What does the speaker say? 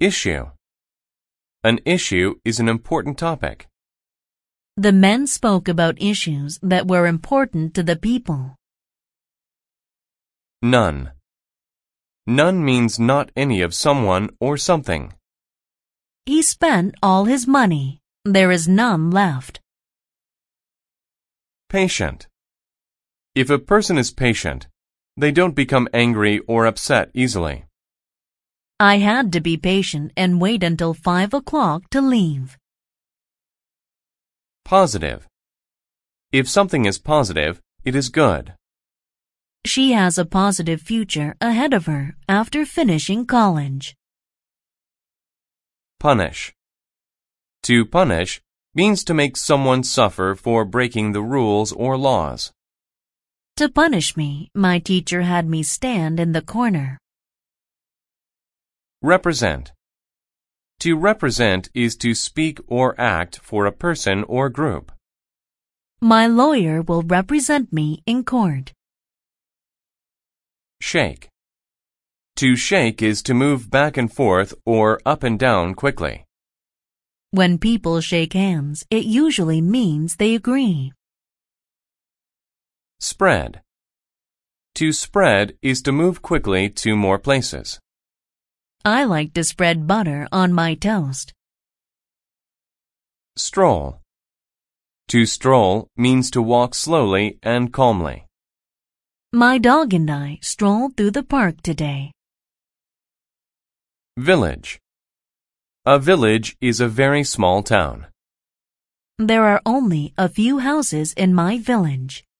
Issue. An issue is an important topic. The men spoke about issues that were important to the people. None. None means not any of someone or something. He spent all his money. There is none left. Patient. If a person is patient, they don't become angry or upset easily. I had to be patient and wait until 5 o'clock to leave. Positive. If something is positive, it is good. She has a positive future ahead of her after finishing college. Punish. To punish means to make someone suffer for breaking the rules or laws. To punish me, my teacher had me stand in the corner. Represent. To represent is to speak or act for a person or group. My lawyer will represent me in court. Shake. To shake is to move back and forth or up and down quickly. When people shake hands, it usually means they agree. Spread. To spread is to move quickly to more places. I like to spread butter on my toast. Stroll. To stroll means to walk slowly and calmly. My dog and I strolled through the park today. Village. A village is a very small town. There are only a few houses in my village.